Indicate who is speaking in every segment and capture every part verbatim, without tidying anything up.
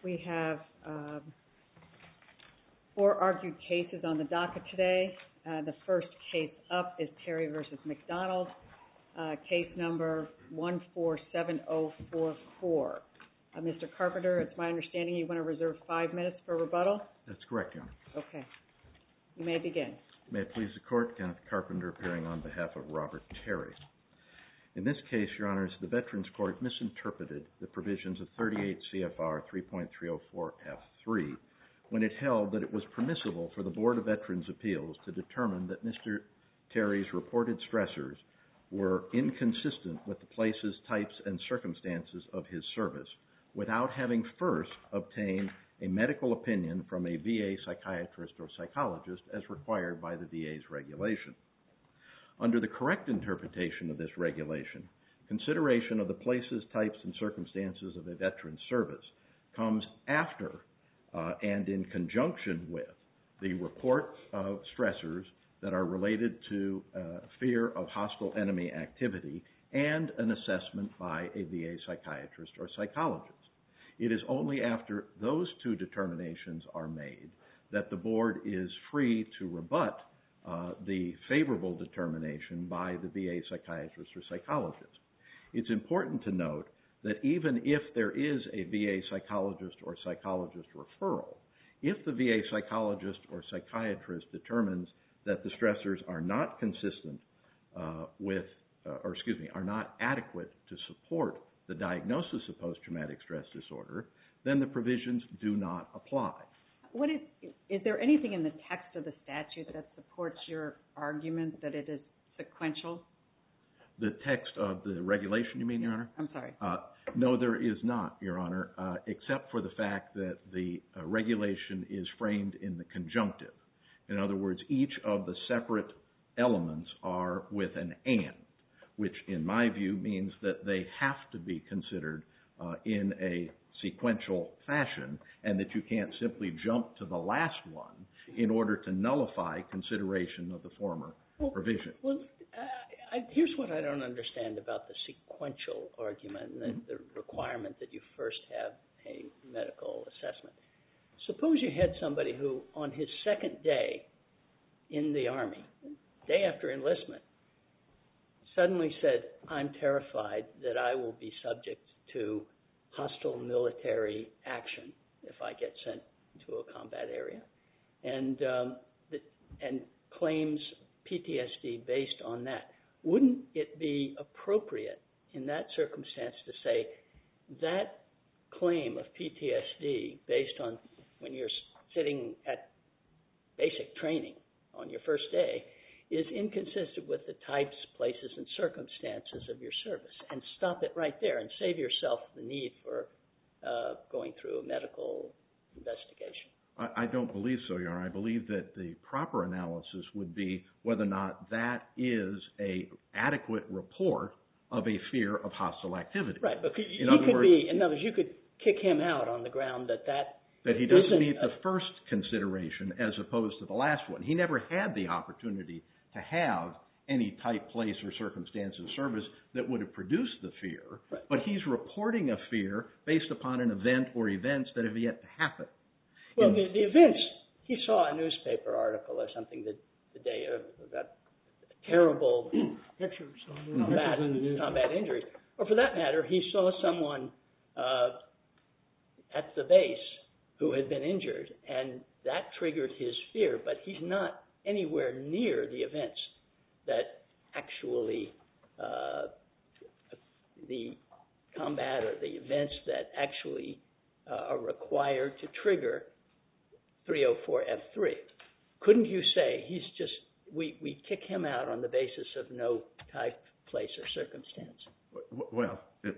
Speaker 1: We have um, four argued cases on the docket today. Uh, the first case up is Terry versus McDonald, uh, case number one four seven zero four four. Uh, Mister Carpenter, it's my understanding you want to reserve five minutes for rebuttal?
Speaker 2: That's correct, Your Honor.
Speaker 1: Okay. You may begin.
Speaker 2: May it please the Court, Kenneth Carpenter appearing on behalf of Robert Terry. In this case, Your Honors, the Veterans Court misinterpreted the provisions of thirty-eight C F R three point three oh four F three when it held that it was permissible for the Board of Veterans' Appeals to determine that Mister Terry's reported stressors were inconsistent with the places, types, and circumstances of his service without having first obtained a medical opinion from a V A psychiatrist or psychologist as required by the V A's regulation. Under the correct interpretation of this regulation, consideration of the places, types, and circumstances of a veteran's service comes after uh, and in conjunction with the report of stressors that are related to uh, fear of hostile enemy activity and an assessment by a V A psychiatrist or psychologist. It is only after those two determinations are made that the Board is free to rebut uh, the favorable determination by the V A psychiatrist or psychologist. It's important to note that even if there is a V A psychologist or psychologist referral, if the V A psychologist or psychiatrist determines that the stressors are not consistent uh, with, uh, or excuse me, are not adequate to support the diagnosis of post-traumatic stress disorder, then the provisions do not apply.
Speaker 1: What is, is there anything in the text of the statute that supports your argument that it is sequential?
Speaker 2: The text of the regulation, you mean, Your Honor?
Speaker 1: I'm sorry.
Speaker 2: Uh, no, there is not, Your Honor, uh, except for the fact that the uh, regulation is framed in the conjunctive. In other words, each of the separate elements are with an and, which in my view means that they have to be considered uh, in a sequential fashion and that you can't simply jump to the last one in order to nullify consideration of the former
Speaker 3: well,
Speaker 2: provision.
Speaker 3: Well, uh, I, here's what I don't understand about the sequential argument and the, mm-hmm. the requirement that you first have a medical assessment. Suppose you had somebody who, on his second day in the Army, day after enlistment, suddenly said, I'm terrified that I will be subject to hostile military action if I get sent to a combat area, and um, the, and claims P T S D based on that. Wouldn't it be appropriate in that circumstance to say that claim of P T S D based on when you're sitting at basic training on your first day is inconsistent with the types, places, and circumstances of your service, and stop it right there and save yourself the need for uh, going through a medical investigation?
Speaker 2: I, I don't believe so, Your Honor. I believe that the proper analysis would be whether or not that is a adequate report of a fear of hostile activity.
Speaker 3: Right, but could,
Speaker 2: in
Speaker 3: he
Speaker 2: other
Speaker 3: could
Speaker 2: words,
Speaker 3: be, in other words, you could kick him out on the ground that that
Speaker 2: that he doesn't meet
Speaker 3: a,
Speaker 2: the first consideration as opposed to the last one. He never had the opportunity to have any type, place, or circumstance of service that would have produced the fear, right. But he's reporting a fear based upon an event or events that have yet to happen.
Speaker 3: Well, the, the events, he saw a newspaper article or something that the day of that terrible
Speaker 4: pictures,
Speaker 3: combat, combat injuries. Or for that matter, he saw someone uh, at the base who had been injured, and that triggered his fear, but he's not anywhere near the events that actually, uh, the combat or the events that actually uh, are required to trigger three oh four F three. Couldn't you say he's just, we, we kick him out on the basis of no type, place, or circumstance?
Speaker 2: Well, it,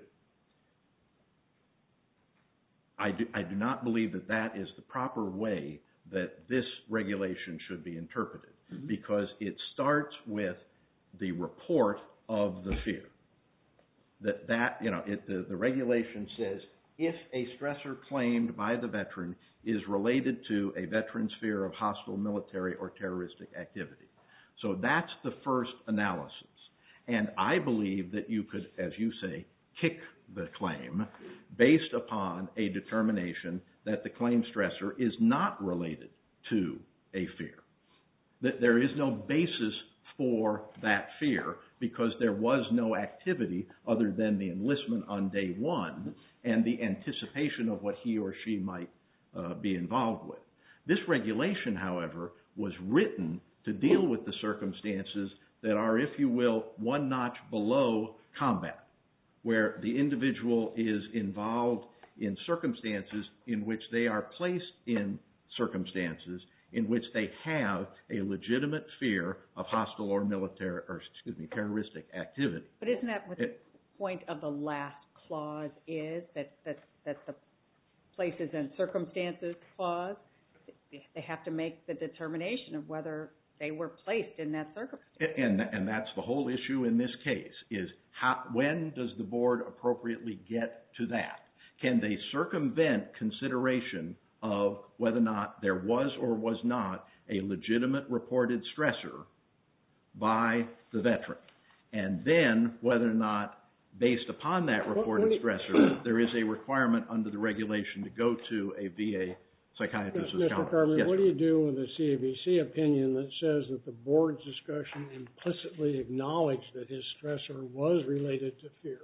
Speaker 2: I, do, I do not believe that that is the proper way that this regulation should be interpreted, mm-hmm. because it starts with the report of the fear. That, that you know, it, the, the regulation says if a stressor claimed by the veteran is related to a veteran's fear of hostile military or terroristic activity. So that's the first analysis. And I believe that you could, as you say, kick the claim based upon a determination that the claim stressor is not related to a fear. That there is no basis for that fear because there was no activity other than the enlistment on day one and the anticipation of what he or she might uh, be involved with. This regulation, however, was written to deal with the circumstances that are, if you will, one notch below combat, where the individual is involved in circumstances in which they are placed in circumstances in which they have a legitimate fear of hostile or military, or excuse me, terroristic activity.
Speaker 1: But isn't that what it, the point of the last clause is, that, that, that the places and circumstances clause, they have to make the determination of whether they were placed in that circumstance.
Speaker 2: And, and that's the whole issue in this case, is how, when does the board appropriately get to that? Can they circumvent consideration of whether or not there was or was not a legitimate reported stressor by the veteran? And then whether or not, based upon that reported stressor, there is a requirement under the regulation to go to a V A psychiatrist.
Speaker 4: Mister Carman, yes, what do you do with a C A B C opinion that says that the board's discussion implicitly acknowledged that his stressor was related to fear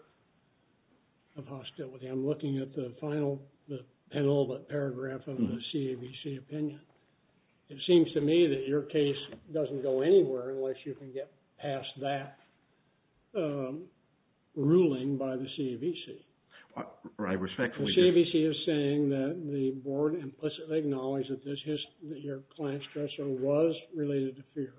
Speaker 4: of hostility? I'm looking at the final, the penultimate paragraph of mm-hmm. the C A B C opinion. It seems to me that your case doesn't go anywhere unless you can get past that um, ruling by the C A B C.
Speaker 2: I respectfully.
Speaker 4: The C A B C is saying that the board implicitly acknowledged that this his, that your client's stressor was related to fear,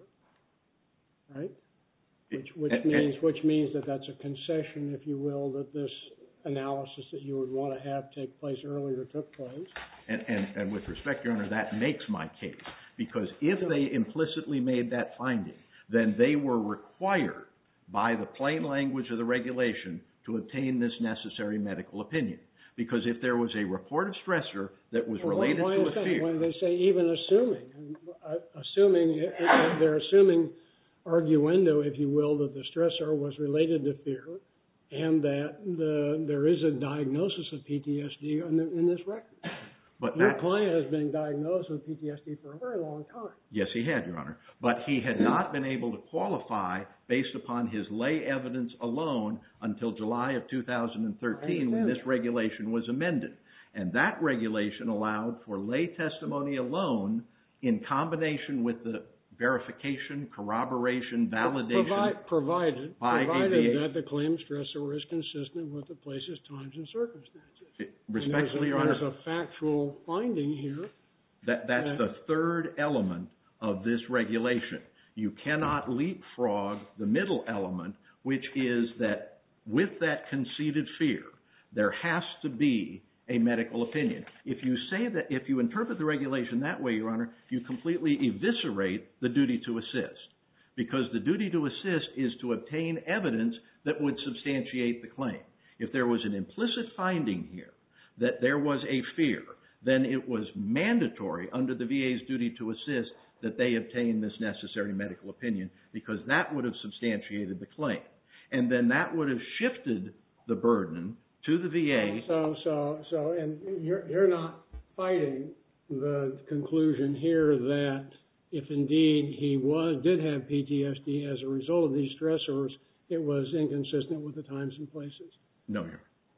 Speaker 4: right? Which which and, means and, which means that that's a concession, if you will, that this analysis that you would want to have take place earlier took place.
Speaker 2: And, and, and with respect, Your Honor, that makes my case, because if they implicitly made that finding, then they were required by the plain language of the regulation to obtain this necessary medical opinion. Because if there was a reported stressor that was well, related to a fear...
Speaker 4: When they say even assuming, assuming, they're assuming arguendo, if you will, that the stressor was related to fear, and that the, there is a diagnosis of P T S D in, in this record. But your that, client has been diagnosed with P T S D for a very long time.
Speaker 2: Yes, he had, Your Honor. But he had not been able to qualify based upon his lay evidence alone until July of two thousand thirteen when this regulation was amended. And that regulation allowed for lay testimony alone in combination with the verification, corroboration, validation.
Speaker 4: Provi- provided
Speaker 2: by
Speaker 4: provided that the claim stressor is consistent with the places, times, and circumstances.
Speaker 2: It, respectfully, Your Honor.
Speaker 4: There's a factual finding here.
Speaker 2: That, that's that, the third element of this regulation. You cannot leapfrog the middle element, which is that with that conceded fear, there has to be a medical opinion. If you say that, if you interpret the regulation that way, Your Honor, you completely eviscerate the duty to assist. Because the duty to assist is to obtain evidence that would substantiate the claim. If there was an implicit finding here that there was a fear, then it was mandatory under the V A's duty to assist that they obtain this necessary medical opinion, because that would have substantiated the claim. And then that would have shifted the burden to the V A.
Speaker 4: So, so, so, and you're, you're not fighting the conclusion here that if indeed he was, did have P T S D as a result of these stressors, it was inconsistent with the times and places.
Speaker 2: No, Your Honor.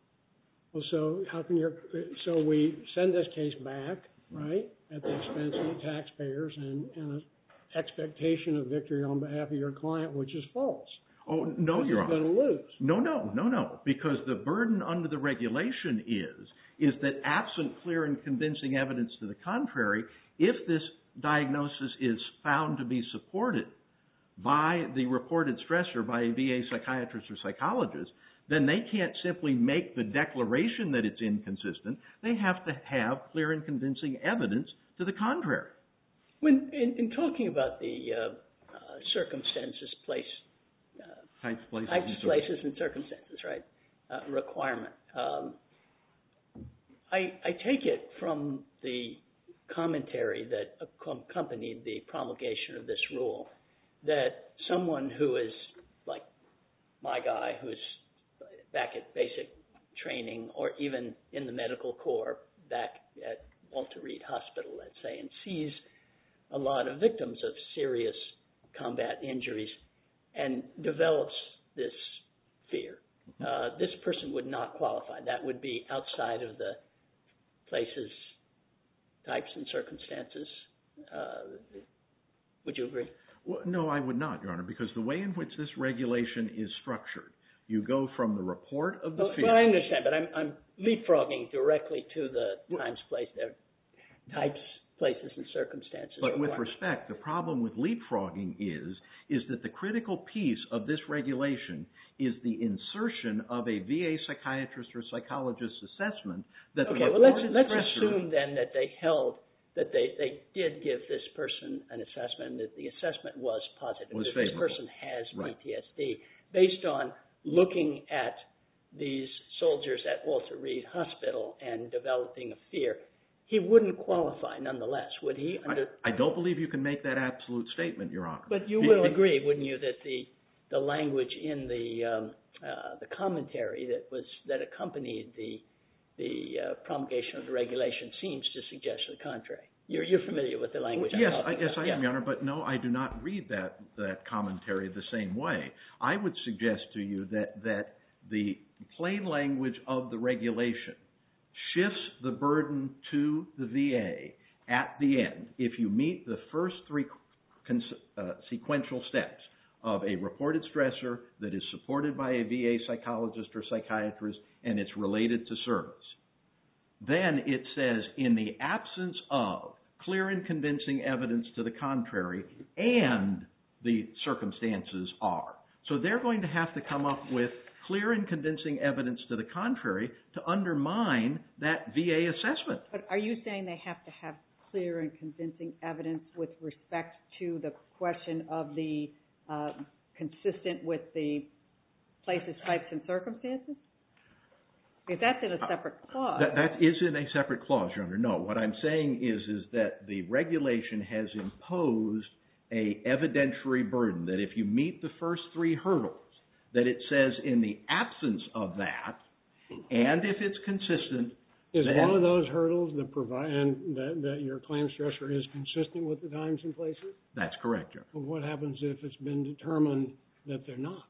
Speaker 4: Well, so how can you, so we send this case back, right, at the expense of the taxpayers and, and an expectation of victory on behalf of your client, which is false.
Speaker 2: Oh, no, Your Honor.
Speaker 4: He's going to lose.
Speaker 2: No, no, no, no. Because the burden under the regulation is, is that absent clear and convincing evidence to the contrary, if this diagnosis is found to be supported by the reported stressor by a V A psychiatrist or psychologist, then they can't simply make the declaration that it's inconsistent. They have to have clear and convincing evidence to the contrary.
Speaker 3: When in, in talking about the uh, uh, circumstances, place, uh,
Speaker 2: types, places,
Speaker 3: types,
Speaker 2: and
Speaker 3: places, and circumstances, right? Uh, requirement. Um, I, I take it from the commentary that accompanied the promulgation of this rule that someone who is like my guy, who's back at basic training, or even in the medical corps back at Walter Reed Hospital, let's say, and sees a lot of victims of serious combat injuries and develops this fear. Uh, this person would not qualify. That would be outside of the places, types, and circumstances. Uh, would you agree?
Speaker 2: Well, no, I would not, Your Honor, because the way in which this regulation is structured, you go from the report of the
Speaker 3: well,
Speaker 2: fear.
Speaker 3: Well, I understand, but I'm, I'm leapfrogging directly to the times, place, uh, types, places, and circumstances.
Speaker 2: But with
Speaker 3: requirement.
Speaker 2: respect, the problem with leapfrogging is, is that the critical piece of this regulation is the insertion of a V A psychiatrist or psychologist's assessment that
Speaker 3: okay,
Speaker 2: the
Speaker 3: well, let's,
Speaker 2: reported
Speaker 3: let's
Speaker 2: stressor,
Speaker 3: assume then that they held that they, they did give this person an assessment, that the assessment was positive,
Speaker 2: Was
Speaker 3: that this
Speaker 2: favorable.
Speaker 3: person has
Speaker 2: Right.
Speaker 3: P T S D, based on looking at these soldiers at Walter Reed Hospital and developing a fear. He wouldn't qualify nonetheless, would he? Under,
Speaker 2: I, I don't believe you can make that absolute statement, Your Honor.
Speaker 3: but you
Speaker 2: Be-
Speaker 3: will
Speaker 2: be-
Speaker 3: agree, wouldn't you, that the the language in the um, uh, the commentary that was that accompanied the the uh, promulgation of the regulation seems to suggest the contrary. You're you're familiar with the language? I'm
Speaker 2: Yes, I,
Speaker 3: talking
Speaker 2: yes,
Speaker 3: about.
Speaker 2: I
Speaker 3: yeah.
Speaker 2: am, Your Honor, but no, I do not read that that commentary the same way. I would suggest to you that that the plain language of the regulation shifts the burden to the V A at the end if you meet the first three cons- uh, sequential steps of a reported stressor that is supported by a V A psychologist or psychiatrist and it's related to service. Then it says, in the absence of clear and convincing evidence to the contrary, and the circumstances are. So they're going to have to come up with clear and convincing evidence to the contrary to undermine that V A assessment.
Speaker 1: But are you saying they have to have clear and convincing evidence with respect to the question of the uh, consistent with the places, types, and circumstances? Because that's in a separate clause.
Speaker 2: That, that is in a separate clause, Your Honor. No, what I'm saying is, is that the regulation has imposed a evidentiary burden that if you meet the first three hurdles, that it says in the absence of that, and if it's consistent,
Speaker 4: Is
Speaker 2: then,
Speaker 4: one of those hurdles the provide and that, that your claim stressor is consistent with the times and places?
Speaker 2: That's correct, Your Honor.
Speaker 4: Well, what happens if it's been determined that they're not?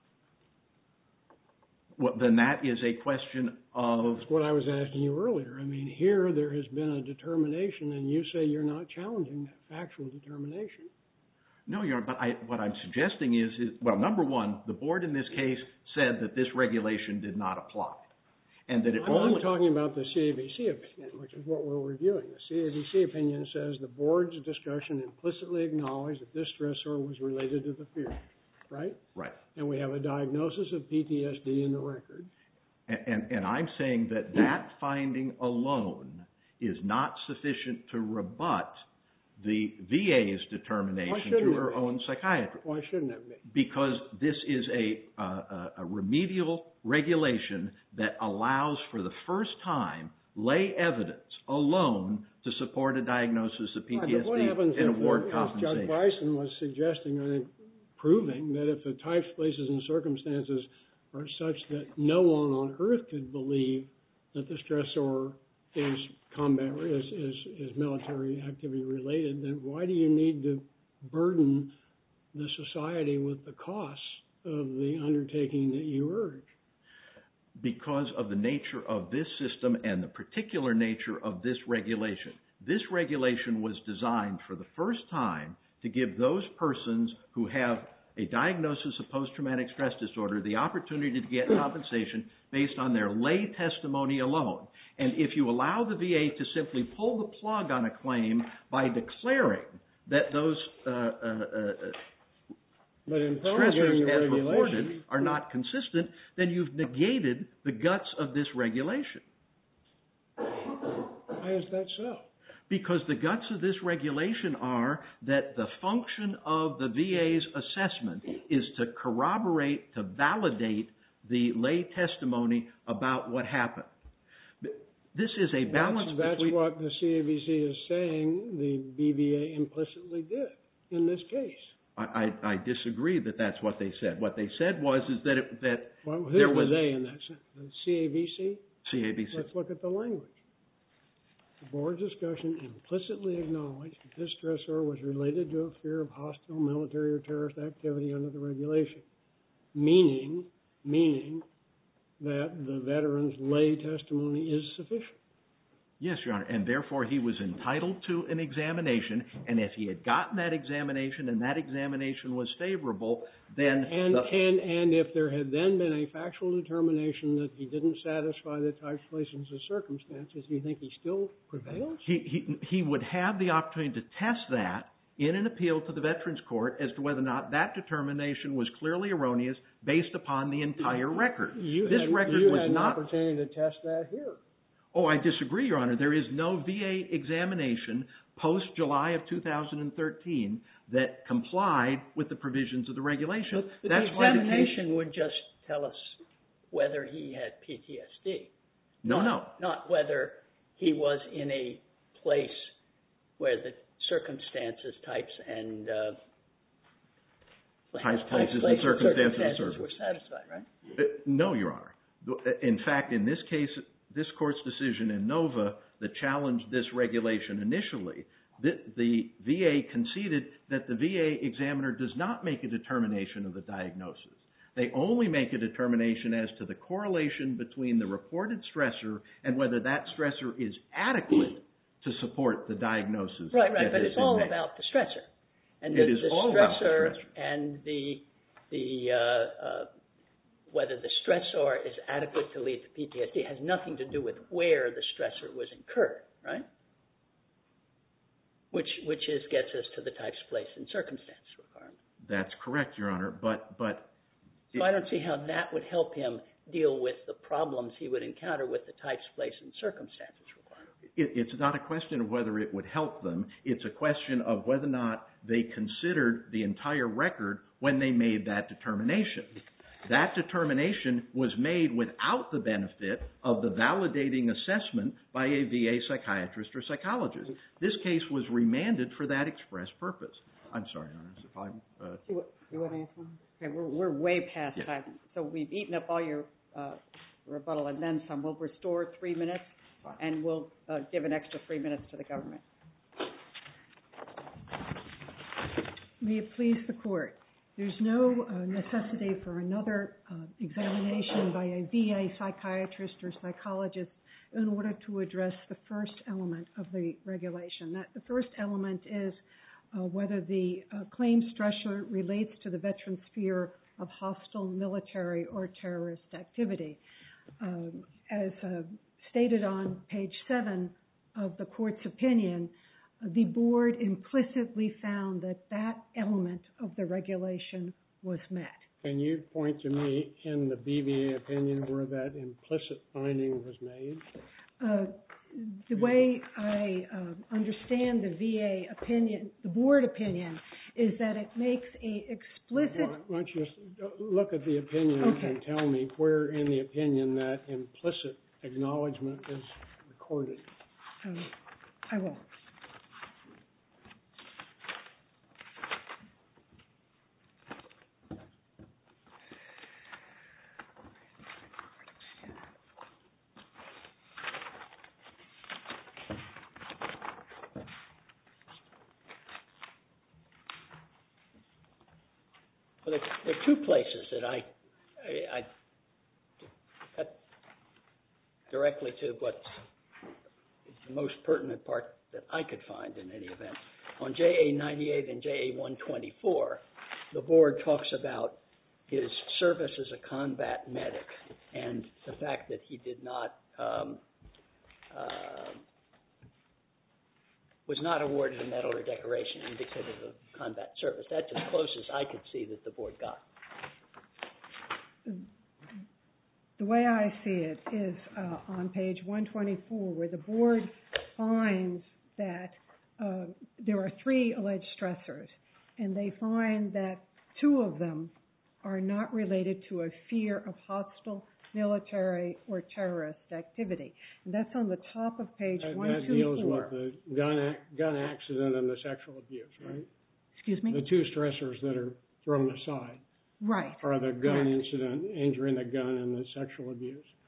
Speaker 2: Well, then that is a question of...
Speaker 4: That's what I was asking you earlier. I mean, here there has been a determination, and you say you're not challenging that factual determination.
Speaker 2: No, Your Honor, but I, what I'm suggesting is, is, well, number one, the board in this case said that this regulation did not apply. And that it
Speaker 4: I'm,
Speaker 2: only...
Speaker 4: I'm talking about the C A B C opinion, which is what we're reviewing. The C A B C opinion says the board's discussion implicitly acknowledged that this stressor was related to the fear, right?
Speaker 2: Right.
Speaker 4: And we have a diagnosis of P T S D in the record.
Speaker 2: And, and, and I'm saying that that finding alone is not sufficient to rebut the V A's determination through her own psychiatrist.
Speaker 4: Why shouldn't it be?
Speaker 2: Because this is a, uh, a remedial regulation that allows for the first time lay evidence alone to support a diagnosis of P T S D
Speaker 4: right, but what happens
Speaker 2: and
Speaker 4: if,
Speaker 2: award
Speaker 4: as
Speaker 2: compensation.
Speaker 4: Judge Bryson was suggesting, I think, proving that if the types, places, and circumstances are such that no one on earth could believe that the stressor is combat is, is, is military activity related, then why do you need to burden the society with the costs of the undertaking that you urge?
Speaker 2: Because of the nature of this system and the particular nature of this regulation. This regulation was designed for the first time to give those persons who have a diagnosis of post-traumatic stress disorder the opportunity to get compensation based on their lay testimony alone. And if you allow the V A to simply pull the plug on a claim by declaring that those uh, uh, uh,
Speaker 4: But in
Speaker 2: stressors
Speaker 4: the
Speaker 2: as
Speaker 4: regulation,
Speaker 2: reported are not consistent, then you've negated the guts of this regulation.
Speaker 4: why is that so?
Speaker 2: Because the guts of this regulation are that the function of the V A's assessment is to corroborate, to validate the lay testimony about what happened. This is a balance
Speaker 4: That's, that's
Speaker 2: between...
Speaker 4: what the C A B C is saying the B V A implicitly did in this case.
Speaker 2: I, I, I disagree that that's what they said. What they said was is that it, that
Speaker 4: Well, who
Speaker 2: there
Speaker 4: were
Speaker 2: was...
Speaker 4: they in that sense? The C A B C?
Speaker 2: C A B C.
Speaker 4: Let's look at the language. The board's discussion implicitly acknowledged that this stressor was related to a fear of hostile military or terrorist activity under the regulation, meaning, meaning that the veteran's lay testimony is sufficient.
Speaker 2: Yes, Your Honor, and therefore he was entitled to an examination, and if he had gotten that examination and that examination was favorable, then...
Speaker 4: And,
Speaker 2: the,
Speaker 4: and, and if there had then been a factual determination that he didn't satisfy the types, places, and circumstances, do you think he still prevails?
Speaker 2: he, he, he would have the opportunity to test that in an appeal to the Veterans Court as to whether or not that determination was clearly erroneous based upon the entire record.
Speaker 4: You
Speaker 2: this
Speaker 4: had,
Speaker 2: record
Speaker 4: you
Speaker 2: was
Speaker 4: had an
Speaker 2: not...
Speaker 4: opportunity to test that here.
Speaker 2: Oh, I disagree, Your Honor. There is no V A examination post-July of two thousand thirteen that complied with the provisions of the regulation.
Speaker 3: But, but
Speaker 2: That's
Speaker 3: the
Speaker 2: why the
Speaker 3: examination
Speaker 2: case...
Speaker 3: would just tell us whether he had P T S D.
Speaker 2: No,
Speaker 3: not,
Speaker 2: no.
Speaker 3: Not whether he was in a place where the circumstances, types, and... Uh,
Speaker 2: Types,
Speaker 3: types,
Speaker 2: places, and
Speaker 3: places,
Speaker 2: circumstances,
Speaker 3: circumstances
Speaker 2: of
Speaker 3: were satisfied, right?
Speaker 2: Uh, no, Your Honor. In fact, in this case, this Court's decision in Nova that challenged this regulation initially, the, the V A conceded that the V A examiner does not make a determination of the diagnosis. They only make a determination as to the correlation between the reported stressor and whether that stressor is adequate to support the diagnosis.
Speaker 3: Right, right,
Speaker 2: that
Speaker 3: but
Speaker 2: has
Speaker 3: it's
Speaker 2: been
Speaker 3: all
Speaker 2: made.
Speaker 3: about the stressor. And
Speaker 2: It
Speaker 3: the,
Speaker 2: is
Speaker 3: the
Speaker 2: all
Speaker 3: stressor
Speaker 2: about the stressor.
Speaker 3: and the, the uh, uh, whether the stressor is adequate to lead to P T S D has nothing to do with where the stressor was incurred, right? Which which is gets us to the types, place, and circumstance requirement.
Speaker 2: That's correct, Your Honor, but... but
Speaker 3: so I don't see how that would help him deal with the problems he would encounter with the types, place, and circumstances requirement.
Speaker 2: It, it's not a question of whether it would help them. It's a question of whether or not they considered the entire record when they made that determination. That determination was made without the benefit of the validating assessment by a V A psychiatrist or psychologist. This case was remanded for that express purpose. I'm sorry, Your Honor, if I'm... Uh,
Speaker 1: You, you want to answer? Okay, we're, we're way past
Speaker 2: Yeah.
Speaker 1: time. So we've eaten up all your uh, rebuttal and then some. We'll restore three minutes, and we'll uh, give an extra three minutes to the government.
Speaker 5: May it please the Court. There's no uh, necessity for another uh, examination by a V A psychiatrist or psychologist in order to address the first element of the regulation. That the first element is uh, whether the uh, claim stressor relates to the veteran's fear of hostile military or terrorist activity. Um, as uh, stated on page seven of the Court's opinion, the Board implicitly found that that element of the regulation was met.
Speaker 4: Can you point to me in the B V A opinion where that implicit finding was made?
Speaker 5: Uh, the way I uh, understand the V A opinion, the Board opinion, is that it makes a explicit...
Speaker 4: Why, why don't you just look at the opinion
Speaker 5: Okay.
Speaker 4: and tell me where in the opinion that implicit acknowledgement is recorded.
Speaker 5: Um, I will.
Speaker 3: Well, there, there are two places that I, I, I cut directly to what's the most pertinent part that I could find in any event. On J A ninety-eight and J A one twenty-four, the Board talks about his service as a combat medic and the fact that he did not, um, uh, was not awarded a medal or decoration indicative of combat service. That's as close as I could see that the Board got.
Speaker 5: The way I see it is uh, on page one twenty-four, where the Board finds that uh, there are three alleged stressors, and they find that two of them are not related to a fear of hostile military or terrorist activity. And that's on the top of page
Speaker 4: That,
Speaker 5: one
Speaker 4: that
Speaker 5: twenty-four.
Speaker 4: deals with the gun, ac- gun accident and the sexual abuse, right?
Speaker 5: Excuse me?
Speaker 4: The two stressors that are thrown aside
Speaker 5: Right.
Speaker 4: are the gun
Speaker 5: Correct.
Speaker 4: incident, injuring the gun, and the sexual abuse.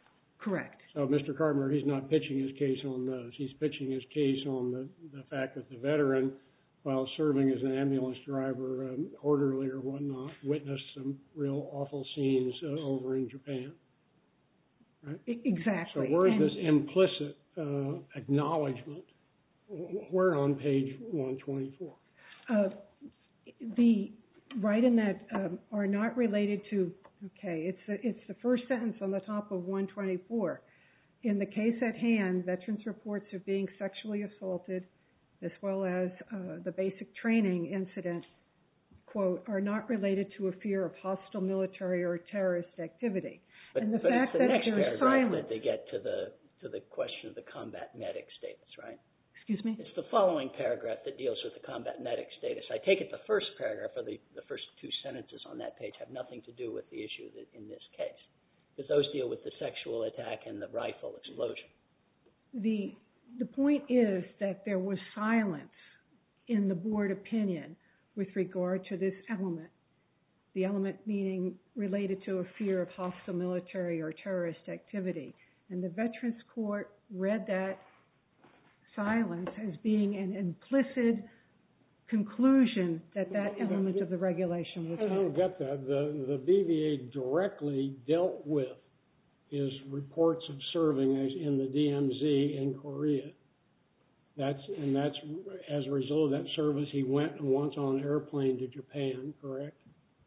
Speaker 5: Correct.
Speaker 4: So Mister Carpenter, he's not pitching his case on those. He's pitching his case on the, the fact that the veteran, while serving as an ambulance driver, um, orderly or whatnot, witnessed some real awful scenes uh, over in Japan. Right?
Speaker 5: Exactly.
Speaker 4: So where's
Speaker 5: and
Speaker 4: this implicit uh, acknowledgement? Where on page one twenty-four?
Speaker 5: Uh, the right in that um, are not related to. Okay, it's the, it's the first sentence on the top of one twenty-four. In the case at hand, veterans' reports of being sexually assaulted, as well as uh, the basic training incident, quote, are not related to a fear of hostile military or terrorist activity.
Speaker 3: But,
Speaker 5: and the
Speaker 3: but
Speaker 5: fact
Speaker 3: it's the
Speaker 5: that
Speaker 3: next
Speaker 5: there's
Speaker 3: paragraph
Speaker 5: silence.
Speaker 3: that they get to the to the question of the combat medic status, right?
Speaker 5: Excuse me?
Speaker 3: It's the following paragraph that deals with the combat medic status. I take it the first paragraph, or the, the first two sentences on that page, have nothing to do with the issue that, in this case, because those deal with the sexual attack and the rifle explosion.
Speaker 5: The the point is that there was silence in the board opinion with regard to this element. The element meaning related to a fear of hostile military or terrorist activity. And the Veterans Court read that silence as being an implicit conclusion that that element of the regulation was
Speaker 4: I don't get that. The, the B V A directly dealt with his reports of serving as in the D M Z in Korea. That's, and that's as a result of that service, he went once on an airplane to Japan, correct?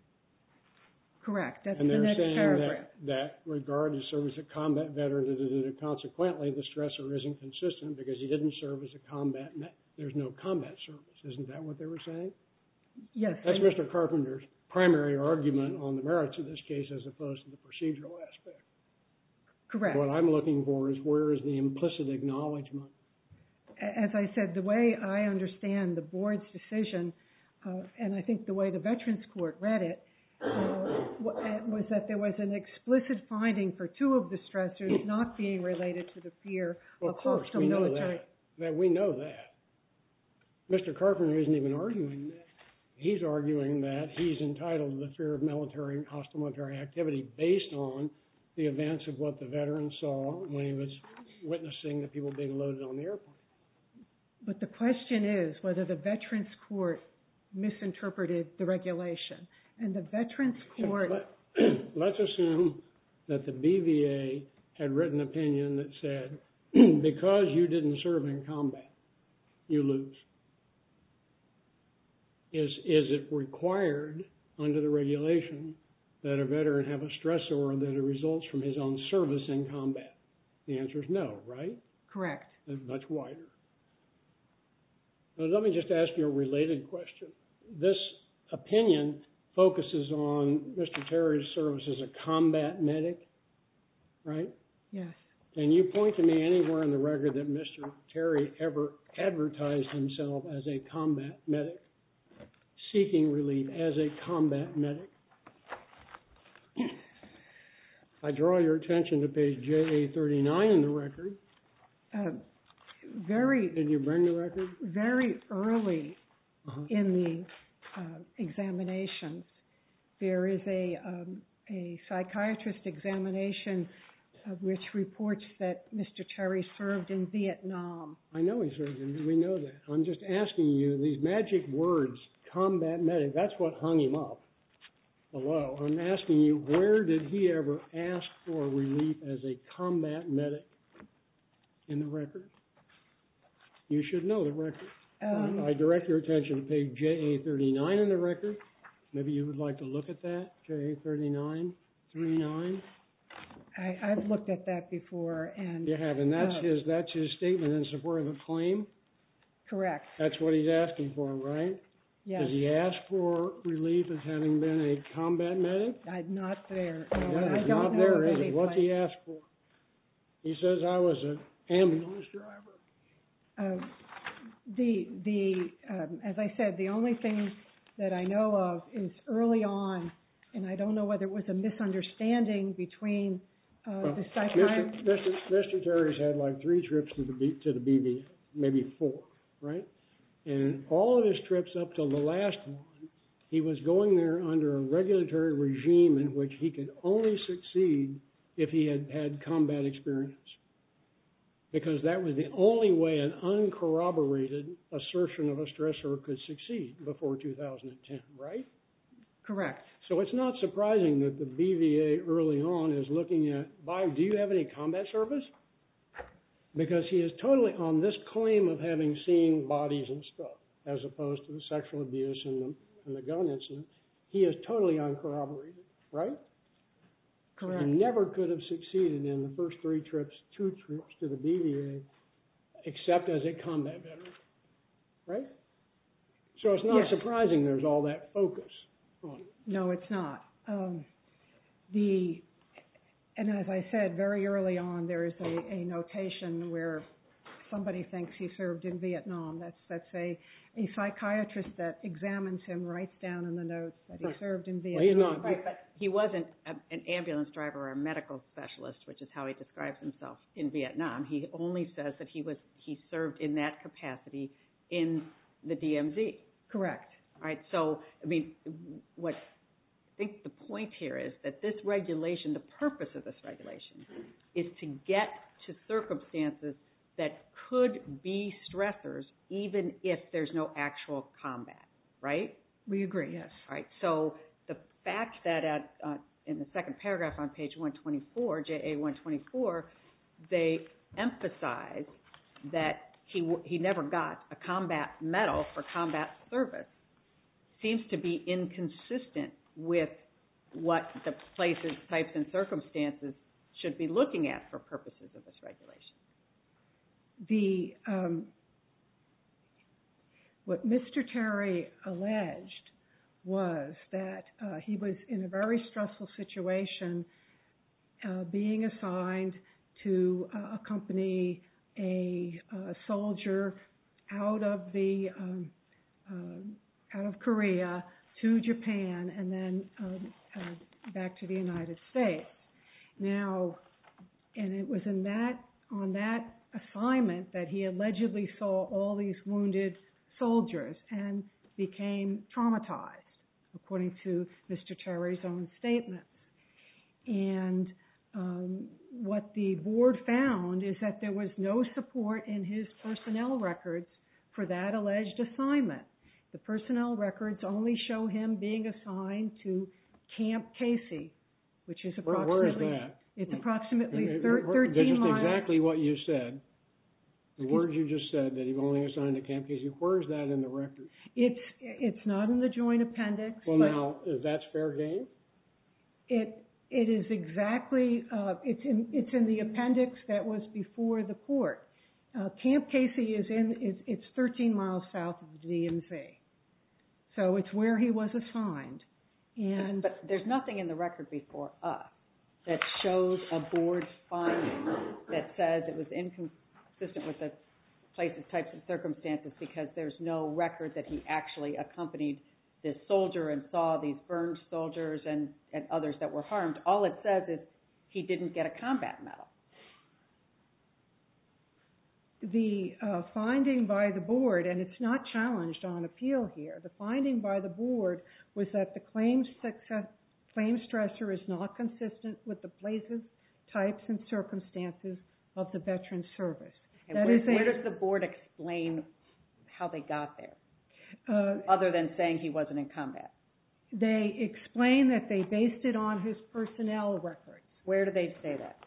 Speaker 5: Correct. That's
Speaker 4: and
Speaker 5: the
Speaker 4: they're
Speaker 5: next
Speaker 4: saying
Speaker 5: paragraph.
Speaker 4: that, that regard to service as a combat veteran, da, da, da, da, consequently, the stressor isn't consistent because he didn't serve as a combat. There's no combat service. Isn't that what they were saying?
Speaker 5: Yes.
Speaker 4: That's Mister Carpenter's primary argument on the merits of this case as opposed to the procedural aspect.
Speaker 5: Correct.
Speaker 4: What I'm looking for is where is the implicit acknowledgement?
Speaker 5: As I said, the way I understand the board's decision, uh, and I think the way the Veterans Court read it, uh, was that there was an explicit finding for two of the stressors not being related to the fear
Speaker 4: Well,
Speaker 5: of,
Speaker 4: of course,
Speaker 5: hostile
Speaker 4: we know
Speaker 5: military.
Speaker 4: that. that. We know that. Mister Carpenter isn't even arguing that. He's arguing that he's entitled to the fear of military and hostile military activity based on the events of what the veteran saw when he was witnessing the people being loaded on the airplane.
Speaker 5: But the question is whether the Veterans Court misinterpreted the regulation. And the Veterans Court...
Speaker 4: Let, let's assume that the B V A had written an opinion that said, because you didn't serve in combat, you lose. Is, is it required under the regulation that a veteran have a stressor that results from his own service in combat? The answer is no, right?
Speaker 5: Correct.
Speaker 4: It's much wider. Now, let me just ask you a related question. This opinion focuses on Mister Terry's service as a combat medic, right?
Speaker 5: Yes.
Speaker 4: Can you point to me anywhere in the record that Mister Terry ever advertised himself as a combat medic, seeking relief as a combat medic? I draw your attention to page J A thirty-nine in the record.
Speaker 5: Uh, very...
Speaker 4: Did you bring the record?
Speaker 5: Very early uh-huh. in the uh, examinations, there is a, um, a psychiatrist examination uh, which reports that Mister Terry served in Vietnam.
Speaker 4: I know he served in, we know that. I'm just asking you, these magic words, combat medic, that's what hung him up below. I'm asking you, where did he ever ask for relief as a combat medic in the record? You should know the record. Um, I direct your attention to page J A thirty-nine in the record. Maybe you would like to look at that, J A thirty-nine, thirty-nine.
Speaker 5: I, I've looked at that before, and
Speaker 4: you have, and that's
Speaker 5: uh,
Speaker 4: his that's his statement in support of the claim.
Speaker 5: Correct.
Speaker 4: That's what he's asking for, right?
Speaker 5: Yes.
Speaker 4: Does he ask for relief as having been a combat medic?
Speaker 5: I'm not there. No,
Speaker 4: yeah,
Speaker 5: I don't
Speaker 4: not
Speaker 5: know
Speaker 4: there,
Speaker 5: of
Speaker 4: is
Speaker 5: any
Speaker 4: it? What's
Speaker 5: place.
Speaker 4: he asked for? He says I was an ambulance driver.
Speaker 5: Uh, the the um, as I said, the only thing that I know of is early on, and I don't know whether it was a misunderstanding between uh,
Speaker 4: well,
Speaker 5: the psychiatrist.
Speaker 4: Mister Mister Terry's had like three trips to the B, to the B V A, maybe four, right? And all of his trips up till the last one, he was going there under a regulatory regime in which he could only succeed if he had had combat experience, because that was the only way an uncorroborated assertion of a stressor could succeed before two thousand ten, right?
Speaker 5: Correct.
Speaker 4: So it's not surprising that the B V A early on is looking at, Bob, do you have any combat service? Because he is totally on this claim of having seen bodies and stuff, as opposed to the sexual abuse and the, and the gun incident. He is totally uncorroborated, right?
Speaker 5: Correct.
Speaker 4: He never could have succeeded in the first three trips, two trips to the B V A, except as a combat veteran, right? So it's not
Speaker 5: Yes.
Speaker 4: surprising there's all that focus on it.
Speaker 5: No, it's not. Um, the and as I said very early on, there is a, a notation where somebody thinks he served in Vietnam. That's that's a a psychiatrist that examines him writes down in the notes that he
Speaker 4: Right.
Speaker 5: served in
Speaker 4: Well,
Speaker 5: Vietnam.
Speaker 4: he's not.
Speaker 1: Right, but he wasn't a, an ambulance driver or a medical specialist, which is how he describes himself in Vietnam. He only says that he was he served in that capacity in the D M Z.
Speaker 5: Correct.
Speaker 1: All right, so I mean, what I think the point here is that this regulation, the purpose of this regulation, is to get to circumstances that could be stressors, even if there's no actual combat. Right?
Speaker 5: We agree. Yes.
Speaker 1: All right, so the fact that at, uh, in the second paragraph on page one twenty-four, J A one twenty-four, they emphasize that he w- he never got a combat medal for combat service seems to be inconsistent with what the places, types, and circumstances should be looking at for purposes of this regulation.
Speaker 5: The um, what Mister Terry alleged was that uh, he was in a very stressful situation, uh, being assigned to uh, accompany a uh, soldier out of the um, uh, out of Korea to Japan and then um, uh, back to the United States. Now, and it was in that on that assignment that he allegedly saw all these wounded soldiers and became traumatized, according to Mister Terry's own statements. And um, what the board found is that there was no support in his personnel records for that alleged assignment. The personnel records only show him being assigned to Camp Casey, which is approximately...
Speaker 4: Where, where is that?
Speaker 5: It's approximately
Speaker 4: It- it-
Speaker 5: thir-
Speaker 4: where-
Speaker 5: thirteen
Speaker 4: just
Speaker 5: miles...
Speaker 4: exactly what you said. The words you just said, that he only assigned to Camp Casey, where is that in the record?
Speaker 5: It's it's not in the joint appendix.
Speaker 4: Well,
Speaker 5: but
Speaker 4: now, is that fair game?
Speaker 5: It it is exactly uh, it's in it's in the appendix that was before the court. Uh, Camp Casey is in is it's thirteen miles south of the D M Z, so it's where he was assigned. And
Speaker 1: But there's nothing in the record before us that shows a board finding that says it was inconsistent with the places, types, and circumstances because there's no record that he actually accompanied this soldier and saw these burned soldiers and, and others that were harmed. All it says is he didn't get a combat medal.
Speaker 5: the uh, finding by the board, and it's not challenged on appeal here, the finding by the board was that the claim success, claim stressor is not consistent with the places, types, and circumstances of the veteran's service.
Speaker 1: And
Speaker 5: That
Speaker 1: where,
Speaker 5: is a,
Speaker 1: where does the board explain how they got there,
Speaker 5: uh,
Speaker 1: other than saying he wasn't in combat?
Speaker 5: they explain that they based it on his personnel records.
Speaker 1: Where do they say that?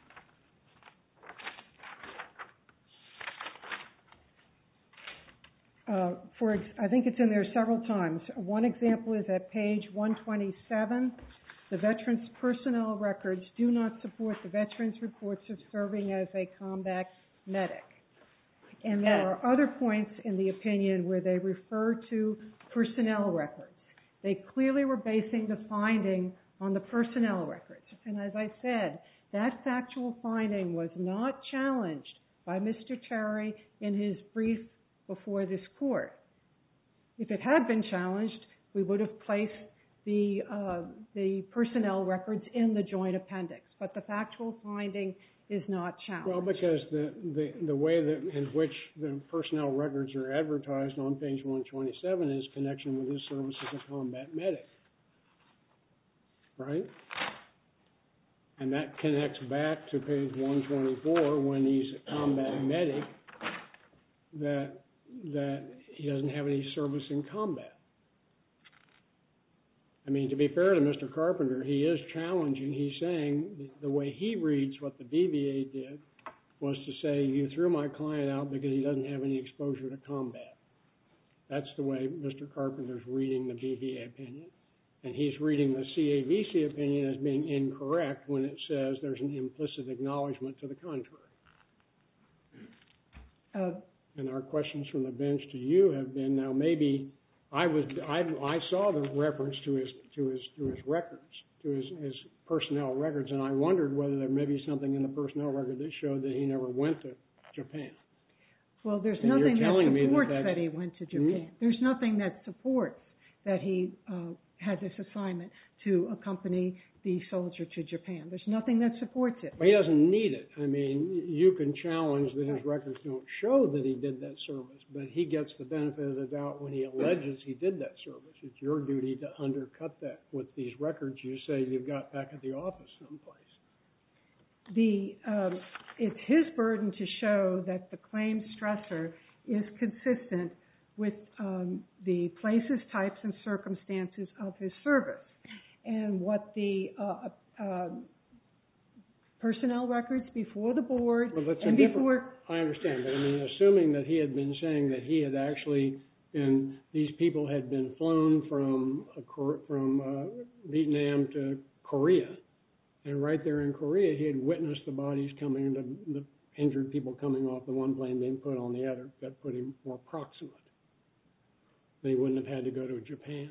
Speaker 5: Uh, for ex- I think it's in there several times. One example is at page one twenty-seven. The veteran's personnel records do not support the veteran's reports of serving as a combat medic. And there are other points in the opinion where they refer to personnel records. They clearly were basing the finding on the personnel records. And as I said, that factual finding was not challenged by Mister Terry in his brief before this court. If it had been challenged, we would have placed the uh, the personnel records in the joint appendix. But the factual finding is not challenged.
Speaker 4: Well, because the, the, the way that in which the personnel records are advertised on page one twenty-seven is connection with his service as a combat medic. Right? And that connects back to page one twenty-four when he's a combat medic, that that he doesn't have any service in combat. I mean, to be fair to Mister Carpenter, he is challenging. He's saying the way he reads what the B V A did was to say, you threw my client out because he doesn't have any exposure to combat. That's the way Mister Carpenter's reading the B V A opinion. And he's reading the C A V C opinion as being incorrect when it says there's an implicit acknowledgement to the contrary. Uh, and our questions from the bench to you have been, now maybe I was I, I saw the reference to his to his to his records, to his, his personnel records, and I wondered whether there may be something in the personnel record that showed that he never went to Japan.
Speaker 5: Well, there's
Speaker 4: and
Speaker 5: nothing that supports
Speaker 4: that,
Speaker 5: that he went to Japan. Hmm? There's nothing that supports that he uh, had this assignment to accompany the soldier to Japan. There's nothing that supports it.
Speaker 4: Well, he doesn't need it. I mean, you can challenge that his records don't show that he did that service, but he gets the benefit of the doubt when he alleges he did that service. It's your duty to undercut that with these records you say you've got back at the office someplace.
Speaker 5: The um, it's his burden to show that the claimed stressor is consistent with um, the places, types, and circumstances of his service. And what the uh, uh, personnel records before the board
Speaker 4: well, that's
Speaker 5: and before...
Speaker 4: I understand, but I mean, assuming that he had been saying that he had actually been, these people had been flown from, a, from uh, Vietnam to Korea, and right there in Korea he had witnessed the bodies coming, the, the injured people coming off the one plane being put on the other, that put him more proximate. They wouldn't have had to go to Japan.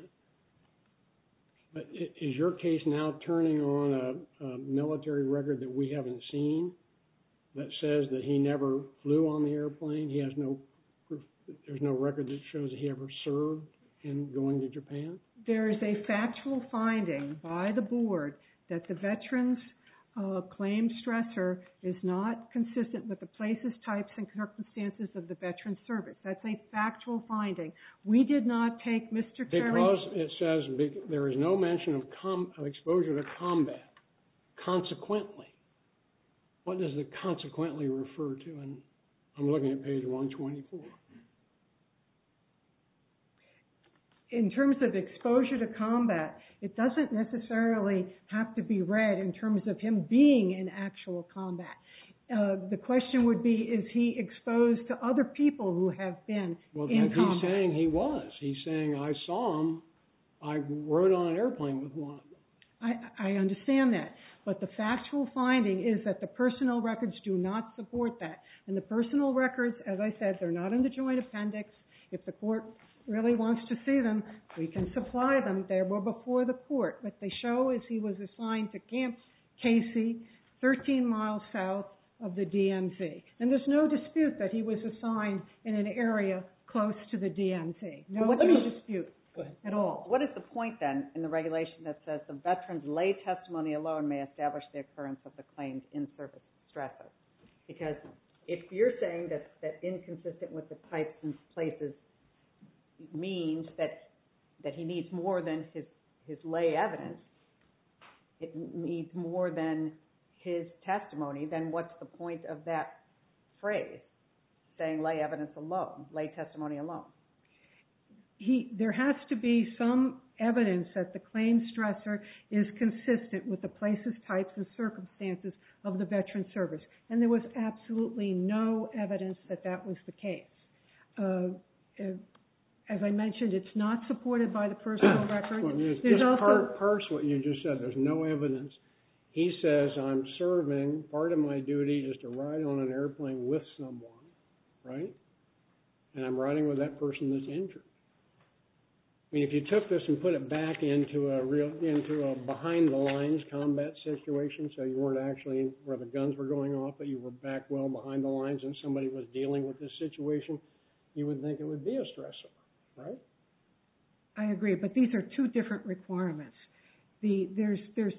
Speaker 4: But is your case now turning on a, a military record that we haven't seen that says that he never flew on the airplane? He has no proof, there's no record that shows that he ever served in going to Japan? There
Speaker 5: is a factual finding by the board that the veteran's uh, claimed stressor is not consistent with the places, types, and circumstances of the veteran's service. That's a factual finding. We did not take Mister Terry...
Speaker 4: Because it says there is no mention of, com, of exposure to combat. Consequently. What does the consequently refer to? And I'm looking at page one twenty-four.
Speaker 5: In terms of exposure to combat, it doesn't necessarily have to be read in terms of him being in actual combat. Uh, the question would be, is he exposed to other people who have been
Speaker 4: well,
Speaker 5: in
Speaker 4: combat?
Speaker 5: Well,
Speaker 4: he's saying he was. He's saying, I saw him. I rode on an airplane with one of them.
Speaker 5: I, I understand that. But the factual finding is that the personnel records do not support that. And the personnel records, as I said, they're not in the joint appendix. If the court really wants to see them, we can supply them. They were before the court. What they show is he was assigned to Camp Casey, thirteen miles south of the D M Z. And there's no dispute that he was assigned in an area close to the D M Z. No,
Speaker 1: what
Speaker 5: no dispute at all.
Speaker 1: What is the point then in the regulation that says the veteran's lay testimony alone may establish the occurrence of the claimed in-service stressor? Because if you're saying that, that inconsistent with the types and places means that that he needs more than his, his lay evidence, it needs more than his testimony, then what's the point of that phrase, saying lay evidence alone, lay testimony alone?
Speaker 5: He, there has to be some evidence that the claimed stressor is consistent with the places, types, and circumstances of the veteran's service. And there was absolutely no evidence that that was the case. Uh, uh, As I mentioned, it's not supported by the personnel records.
Speaker 4: Well, there's,
Speaker 5: there's
Speaker 4: just
Speaker 5: also
Speaker 4: parse what you just said. There's no evidence. He says, I'm serving, part of my duty is to ride on an airplane with someone, right? And I'm riding with that person that's injured. I mean, if you took this and put it back into a real, into a behind-the-lines combat situation, so you weren't actually where the guns were going off, but you were back well behind the lines and somebody was dealing with this situation, you would think it would be a stressor. Right?
Speaker 5: I agree, but these are two different requirements. The there's there's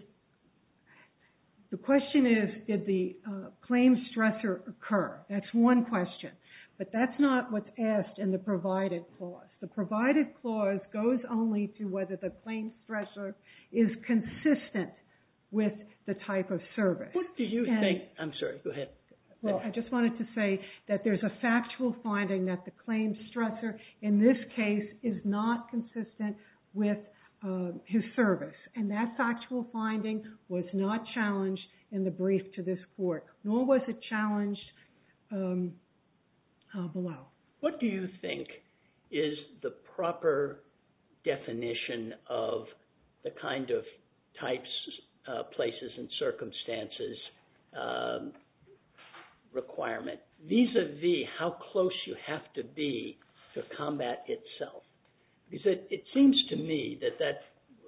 Speaker 5: the question is, did the uh, claimed stressor occur? That's one question, but that's not what's asked in the provided clause. The provided clause goes only to whether the claimed stressor is consistent with the type of service.
Speaker 3: What do you
Speaker 5: and,
Speaker 3: think? I'm sorry, go ahead.
Speaker 5: Well, I just wanted to say that there's a factual finding that the claimed stressor in this case is not consistent with uh, his service. And that factual finding was not challenged in the brief to this court, nor was it challenged um, uh, below.
Speaker 3: What do you think is the proper definition of the kind of types, uh, places, and circumstances um, requirement, vis-a-vis how close you have to be to combat itself? Because it, it seems to me that that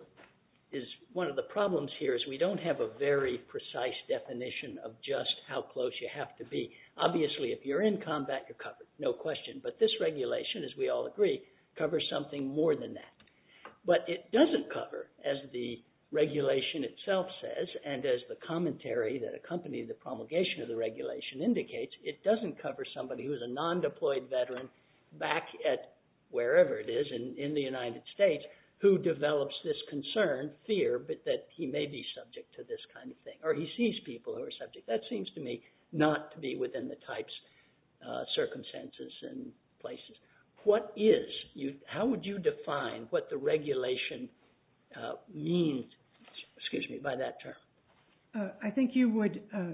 Speaker 3: is one of the problems here is we don't have a very precise definition of just how close you have to be. Obviously, if you're in combat, you're covered, no question. But this regulation, as we all agree, covers something more than that. But it doesn't cover, as the regulation itself says, and as the commentary that accompanied the promulgation of the regulation indicates, it doesn't cover somebody who is a non-deployed veteran back at wherever it is in, in the United States who develops this concern, fear, but that he may be subject to this kind of thing, or he sees people who are subject. That seems to me not to be within the types, uh, circumstances, and places. What is, you, how would you define what the regulation uh, means, excuse me, by that term?
Speaker 5: Uh, I think you would, uh,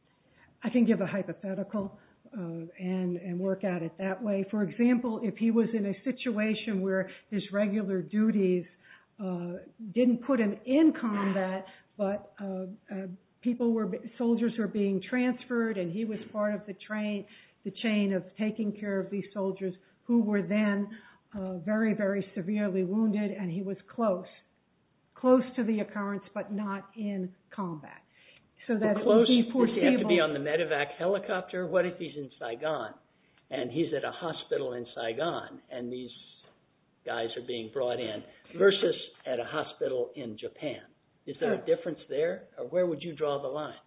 Speaker 5: I can give a hypothetical uh, and, and work at it that way. For example, if he was in a situation where his regular duties uh, didn't put him in combat, but uh, uh, people were, soldiers were being transferred and he was part of the train, the chain of taking care of these soldiers who were then uh, very, very severely wounded, and he was close, close to the occurrence, but not in combat. So that
Speaker 3: well,
Speaker 5: it
Speaker 3: close,
Speaker 5: would be foreseeable.
Speaker 3: Does he have to be on the medevac helicopter? What if he's in Saigon, and he's at a hospital in Saigon, and these guys are being brought in, versus at a hospital in Japan? Is there a difference there, or where would you draw the line?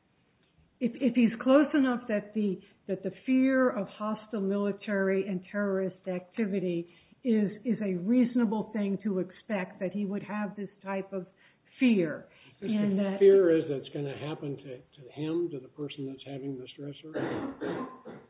Speaker 3: If,
Speaker 5: if he's close enough that the that the fear of hostile military and terrorist activity is is a reasonable thing to expect, that he would have this type of fear.
Speaker 4: And
Speaker 5: the
Speaker 4: that fear is that's going to happen to, to him, to the person that's having the stressor.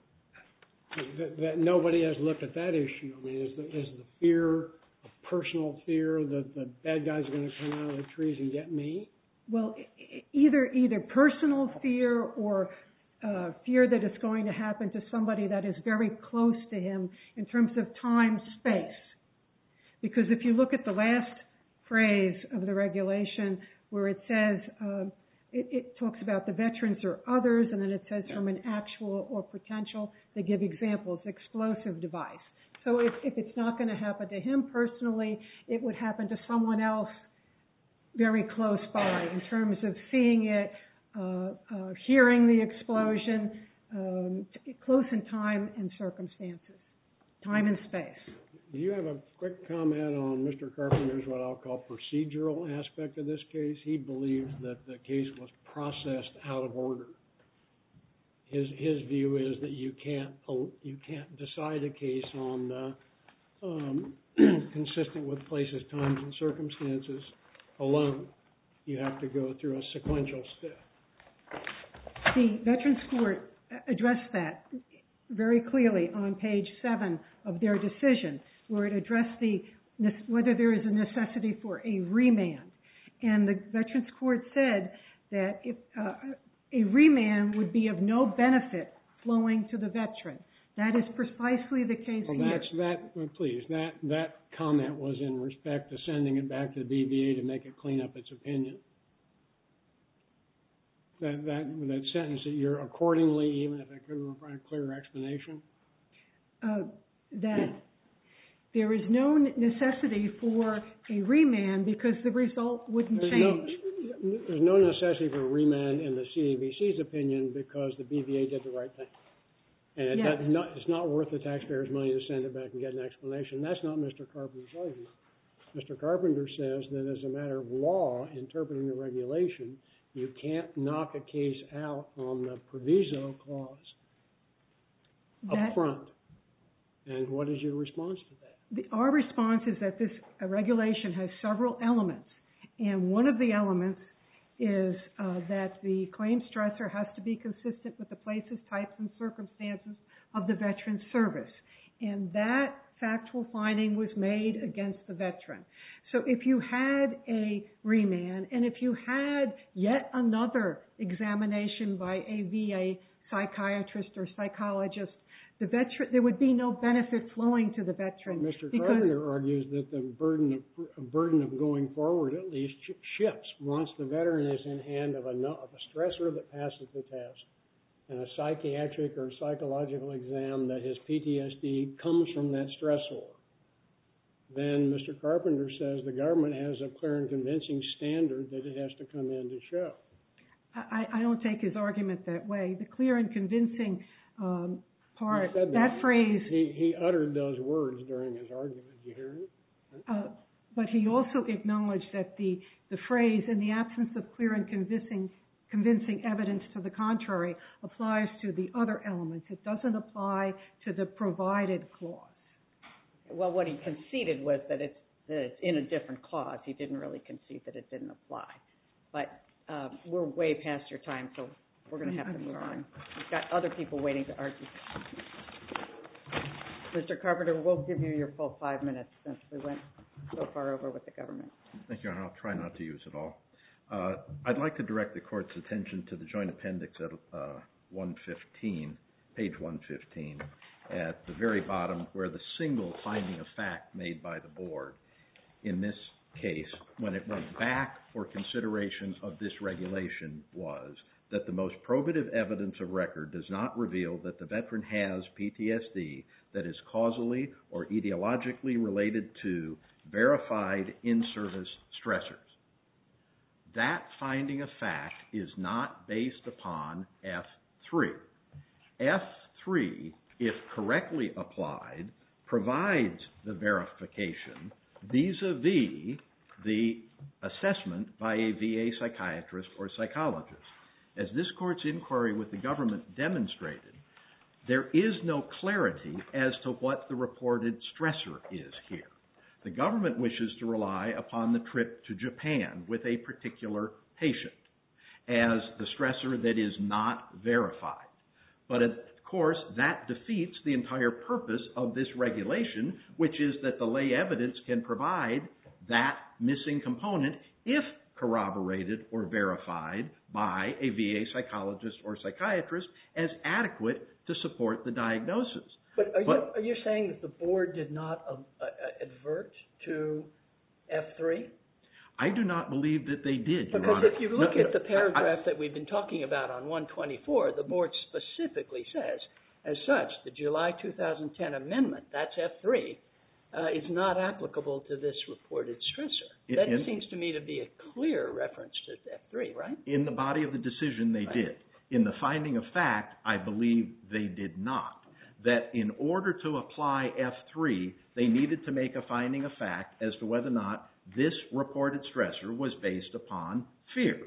Speaker 4: that, that nobody has looked at that issue. I mean, is the, is the fear a personal fear that the bad guys are going to come out of the trees and get me?
Speaker 5: Well, either either personal fear or uh, fear that it's going to happen to somebody that is very close to him in terms of time, space. Because if you look at the last phrase of the regulation where it says, uh, it, it talks about the veterans or others, and then it says from an actual or potential, they give examples, explosive device. So if, if it's not going to happen to him personally, it would happen to someone else very close by in terms of seeing it, uh, uh, hearing the explosion, um, t- close in time and circumstances, time and space.
Speaker 4: Do you have a quick comment on Mister Carpenter's what I'll call procedural aspect of this case? He believes that the case was processed out of order. His his view is that you can't you can't decide a case on uh, um, consistent with places, times, and circumstances alone. You have to go through a sequential step.
Speaker 5: The Veterans Court addressed that very clearly on page seven of their decision, where it addressed the whether there is a necessity for a remand. And the Veterans Court said that if, uh, a remand would be of no benefit flowing to the veteran. That is precisely the case
Speaker 4: well,
Speaker 5: here.
Speaker 4: That's that. Well, please, that that comment was in respect to sending it back to the B V A to make it clean up its opinion. That that that sentence that you're accordingly, even if I could provide a clearer explanation.
Speaker 5: Uh, that there is no necessity for a remand because the result wouldn't
Speaker 4: there's
Speaker 5: change.
Speaker 4: No, there's no necessity for a remand in the C A V C's opinion because the B V A did the right thing. And it
Speaker 5: yes.
Speaker 4: does not, it's not worth the taxpayers' money to send it back and get an explanation. That's not Mister Carpenter's argument. Mister Carpenter says that as a matter of law, interpreting the regulation, you can't knock a case out on the proviso clause
Speaker 5: that,
Speaker 4: up front. And what is your response to that?
Speaker 5: The, our response is that this uh, regulation has several elements. And one of the elements is uh, that the claim stressor has to be consistent with the places, types, and circumstances of the veteran's service. And that factual finding was made against the veteran. So if you had a remand, and if you had yet another examination by a V A psychiatrist or psychologist, the veteran, there would be no benefit flowing to the veteran.
Speaker 4: Well, Mister Carpenter argues that the burden of burden of going forward at least shifts once the veteran is in hand of a, of a stressor that passes the test and a psychiatric or psychological exam that his P T S D comes from that stressor. Then Mister Carpenter says the government has a clear and convincing standard that it has to come in to show.
Speaker 5: I, I don't take his argument that way. The clear and convincing um, part, that,
Speaker 4: that
Speaker 5: phrase...
Speaker 4: He, he uttered those words during his argument. Did you hear it?
Speaker 5: Uh, but he also acknowledged that the, the phrase, in the absence of clear and convincing, convincing evidence to the contrary, applies to the other elements. It doesn't apply to the provided clause.
Speaker 1: Well, what he conceded was that it's, that it's in a different clause. He didn't really concede that it didn't apply. But uh, we're way past your time, so we're going to have to move on. We've got other people waiting to argue. Mister Carpenter, we'll give you your full five minutes since we went so far over with the government.
Speaker 2: Thank you, Your Honor. I'll try not to use it all. Uh, I'd like to direct the Court's attention to the Joint Appendix at uh, one fifteen, page one fifteen, at the very bottom where the single finding of fact made by the Board in this case, when it went back for consideration of this regulation, was that the most probative evidence of record does not reveal that the veteran has P T S D that is causally or etiologically related to verified in-service stressors. That finding of fact is not based upon F three. F three, if correctly applied, provides the verification vis-a-vis the assessment by a V A psychiatrist or psychologist. As this Court's inquiry with the government demonstrated, there is no clarity as to what the reported stressor is here. The government wishes to rely upon the trip to Japan with a particular patient as the stressor that is not verified. But of course, that defeats the entire purpose of this regulation, which is that the lay evidence can provide that missing component if corroborated or verified by a V A psychologist or psychiatrist as adequate to support the diagnosis.
Speaker 3: But are,
Speaker 2: but,
Speaker 3: you, are you saying that the Board did not uh, uh, advert to F three?
Speaker 2: I do not believe that they did, Your
Speaker 3: Because
Speaker 2: Honor.
Speaker 3: if you look
Speaker 2: no,
Speaker 3: at the paragraph
Speaker 2: I,
Speaker 3: that we've been talking about on one twenty-four, the Board specifically says, as such, the July two thousand ten amendment, that's F three, uh, is not applicable to this reported stressor.
Speaker 2: In,
Speaker 3: that
Speaker 2: in,
Speaker 3: seems to me to be a clear reference to F three, right?
Speaker 2: In the body of the decision, they right. did. In the finding of fact, I believe they did not. That in order to apply F three, they needed to make a finding of fact as to whether or not this reported stressor was based upon fear.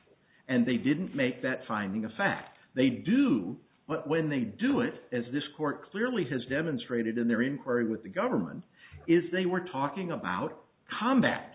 Speaker 2: And they didn't make that finding of fact. They do, but when they do it, as this Court clearly has demonstrated in their inquiry with the government, is they were talking about combat.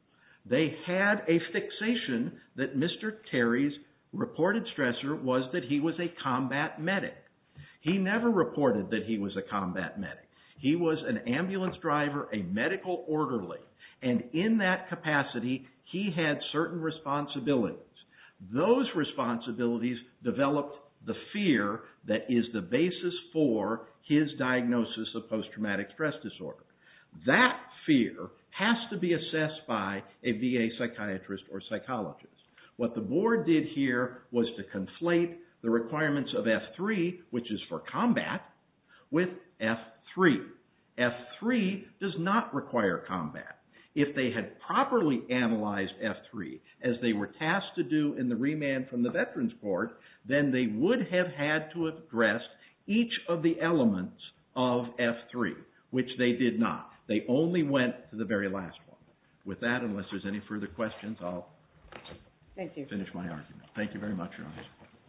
Speaker 2: They had a fixation that Mister Terry's reported stressor was that he was a combat medic. He never reported that he was a combat medic. He was an ambulance driver, a medical orderly, and in that capacity, he had certain responsibilities. Those responsibilities developed the fear that is the basis for his diagnosis of post-traumatic stress disorder. That fear has to be assessed by a V A psychiatrist or psychologist. What the Board did here was to conflate the requirements of F three, which is for combat, with F three. F three does not require combat. If they had properly analyzed F three, as they were tasked to do in the remand from the Veterans Court, then they would have had to have addressed each of the elements of F three, which they did not. They only went to the very last one. With that, unless there's any further questions, I'll
Speaker 1: Thank you.
Speaker 2: finish my argument. Thank you very much, Your Honor.